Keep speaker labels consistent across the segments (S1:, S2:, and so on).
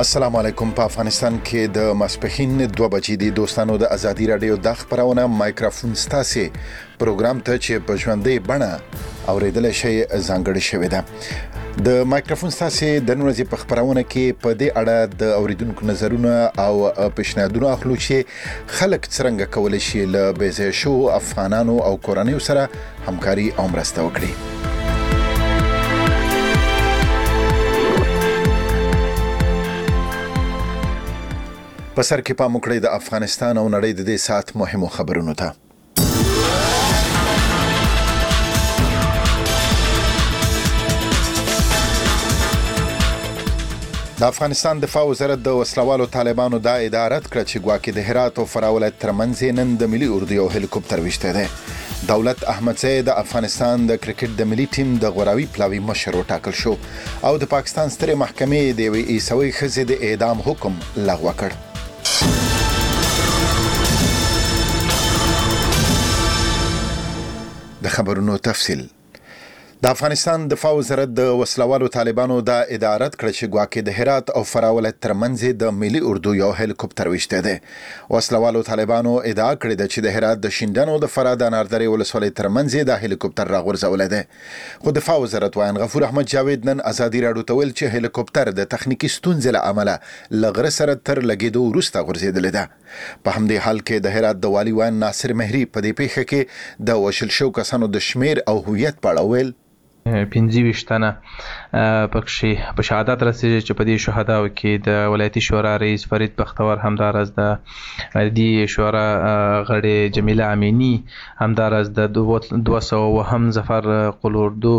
S1: السلام علیکم. په افغانستان کې د ماسپښین 2 بجې د دوستانو د ازادي رادیو د خبرونه مایکروفون ستاسي پروګرام ته چې په ژوندۍ بڼه اوریدل شي ځانګړی شوی ده. د مایکروفون ستاسي د نورځي په خبرونه کې په دې اړه د اوریدونکو نظرونه او پیشنهادونه اخلو چې خلک څنګه کولای شي له بیځای شو افغانانو او کورنیو سره همکاري او مرسته وکړي. په سر کې پام وکړئ د افغانستان او نړۍ د دې سات مهمو خبرونو ته. د افغانستان دفاع وزارت د وسلوالو طالبانو دا ادعا رد کړه چې ګواکې د هرات او فراه ولایت ترمنځ نن د ملي اردو یو هلیکوپټر وشته دی. دولت احمدزی د افغانستان د کرکټ د ملي ټیم د غوراوي پلاوي مشر وټاکل شو او د پاکستان سترې محکمې د یوې عیسوي ښځې د اعدام حکم لغوه کړ. د خبرونو تفصیل. د افغانستان دفاع وزارت د وسلوالو طالبانو دا ادعا رد کړه چې ګواکې د هرات او فراه ولایت ترمنځ د ملي اردو یو هلیکوپټر وشته دی. وسلوالو طالبانو ادعا کړې ده چې د هرات د شینډن او د فراه د اناردرې ولسوالۍ ترمنځ د هلیکوپټر راغورځول دی. خو دفاع وزارت وایي غفور احمد جاوید نن ازادي راډیو ته ویل چې هلیکوپټر د تخنیکی ستونزې له امله لغره سره تر لګیدو وروسته غورځېدل ده. په همدې حال کې د هرات د والي وان ناصر مهری په دې پیښه کې د وشل شو کسانو د شمیر او هویت په اړه ویل
S2: 25 تنه پکې په شهادت رسېږي چې په دې شهداو کې د ولایتي شورا رئیس فرید بختور همدارس د دې شورا غړي جمیله امینی همدارس د 200 ظفر قلوردو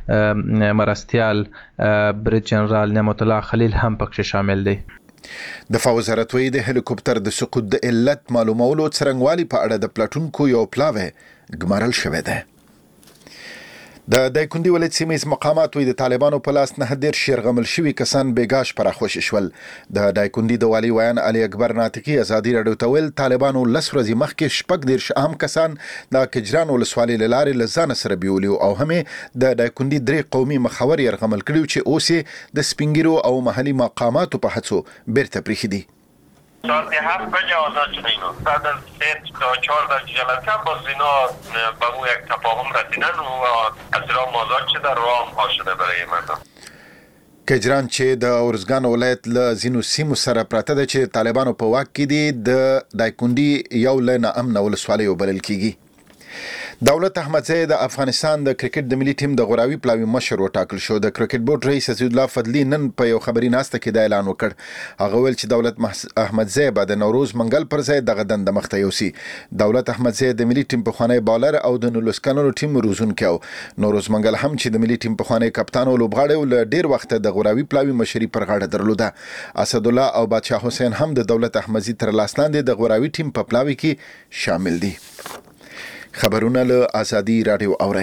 S2: مرستیال بریج جنرال نعمت الله خلیل هم پکې شامل دي.
S1: دفاع وزارت وی د هلیکوپټر د سقوط د علت معلومولو څرنګوالي په اړه د پلاټونکو یو پلاوی ګمارل شوی دی. د دایکندي ولایت سیمه مقامات وی د طالبانو په لاس نه هدیر شیرغمل شوی کسان بیګاش پر خوش شول. د دایکندي د والی ویان علي اکبر ناطقي ازادي راډیو ته ویل طالبانو لس ورځې مخکې شپږ دېرش اهم کسان د کجران ولسوالۍ له لارې له ځانه سره بیولي او همې د دایکندي درې قومي مخاور یرغمل کړي چې اوس د سپینګیرو او محلي مقاماتو په هڅو بیرته پریښي دي.
S3: ساعت 7 بجه آزاد شده اینو بعد از 3 تا 4 جلسه باز اینا به اون یک تفاهم رسیدن و از رام آزاد شده رام ها شده برای مردم.
S1: کجران چې د اورزګان ولایت له زینو سیمو سره پراته ده چې طالبانو په واک کې دي د دایکندي یو له ناامن ولسوالۍ وبلل کیږي. دولت احمدزی د افغانستان د کرکټ د ملي ټیم د غوراوي پلاوي مشر وټاکل شو. د کرکټ بورډ رئیس عزیز الله فضلی نن په یو خبري ناسته کې دا اعلان وکړ. هغه ویل چې دولت احمدزی به د نوروز منګل پر ځای دغه دنده مخته یوسي. دولت احمدزی د ملي ټیم په خوانی بالر او د نولسکانو ټیم روزونکو نوروز منګل هم چې د ملي ټیم په خوانی کپتان او لوبغاړي ول ډیر وخت د غوراوي پلاوي مشري پر غاړه درلوده. اسد الله او بادشاه حسین هم د دولت احمدزی تر لاس لاندې د غوراوي ټیم په پلاوي کې شامل دي. خبرونه له ازادي راډیو اوري.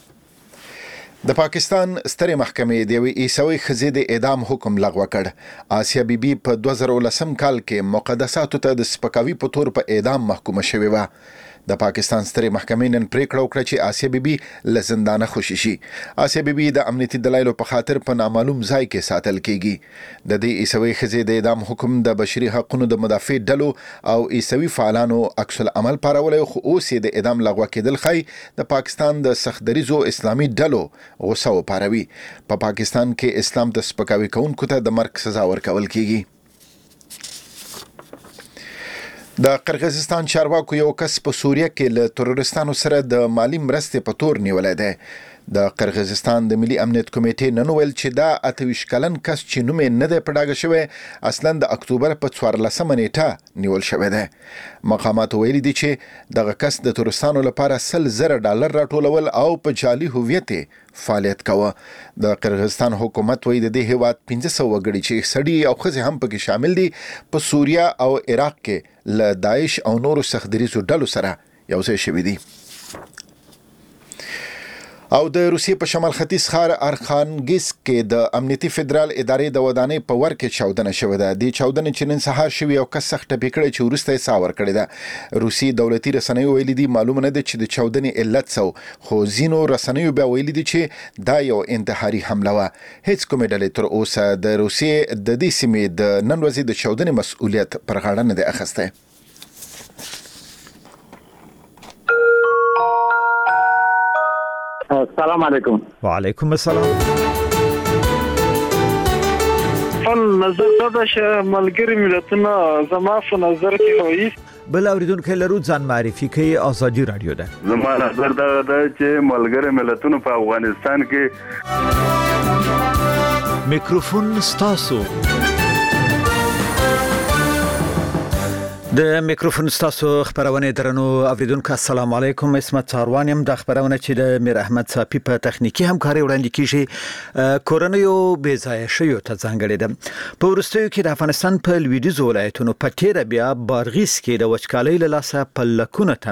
S1: د پاکستان سترې محکمې د یوې عیسوي ښځې د اعدام حکم لغوه کړ. آسیا بیبي په 2010 کال کې مقدساتو ته د سپکاوي په تور په اعدام محکومه شوې و. د پاکستان سترې محکمې نن پریکړه وکړه چې آسیا بیبي له زندانه خوشي شي. آسیا بیبي د امنیتي دلایلو په خاطر په نامعلوم ځای کې ساتل کیږي. د دې عیسوي ښځې د اعدام حکم د بشري حقوقو د مدافع ډلو او عیسوي فعالانو عکس العمل پارولې خو اوس د اعدام لغوه کېدل خای د پاکستان د سختدریزو اسلامي ډلو غوسه وپاروي. په پاکستان کې اسلام د سپکاوي کوونکو ته د مرګ سزا ورکول کیږي. د قرغیزستان چارواکو یو کس په سوریه کې له تروریستانو سره د مالی مرستې په تور نیولای دی. د قرغیزستان د ملي امنیت کمیټې نن ویل چې دا 28 کلن کس چې نوم یې نه دی په ډاګه شوی اصلا د اکتوبر په 14 نیټه نیول شوی دی. مقامات ویلي دي چې دغه کس د تورستانو لپاره $100,000 راټولول او په جعلي هویت فعالیت کوه. د قرغیزستان حکومت وایي د دې هیواد 1500 وګړي چې سړي او ښځې هم پکې شامل دي په سوریه او عراق کې له داعش او نورو سختدریزو ډلو سره یو ځای شوي دي. او د روسیې په شمال ختیځ ښار ارخانګسک کې د امنیتي فدرال ادارې د ودانۍ په ور کې چاودنه شوې ده. د چاودنې چې نن سهار شوې او کس سخت ټپي کړی چې وروسته یې ساه ورکړې ده. روسي دولتي رسنیو ویلي دي معلومه نه ده چې د چاودنې علت څه، خو ځینو رسنیو بیا ویلي دي چې دا یو انتحاري حمله وه. هیڅ کومې ډلې تر اوسه د روسیې د دې سیمې د نن ورځې د چاودنې مسؤلیت پر غاړه نه دی اخیستی.
S4: السلام علیکم.
S5: وعلیکم السلام.
S6: فل نظر دا چې ملګری ملتونه زما په نظر کې وایي
S5: بل اوریدونکو لرو ځان معرفي کوي. ازادي رادیو ده.
S7: زما نظر دا چې ملګری ملتونه په افغانستان کې
S5: میکروفون ستاسو. د میکروفون ستاسو خبرونه درنو اوریدونکو السلام علیکم. اسمت څاروانیم. د خبرونه چې د میر احمد صافی په تخنیکی همکاري وړاندې کیږي کورونیو بې ځای شوی ته ځانګړي ده. په ورستیو کې د افغانستان په لویدیځ ولایتونو په تیر بیا بارغیس کې د وچکالۍ له لاسه په لکونه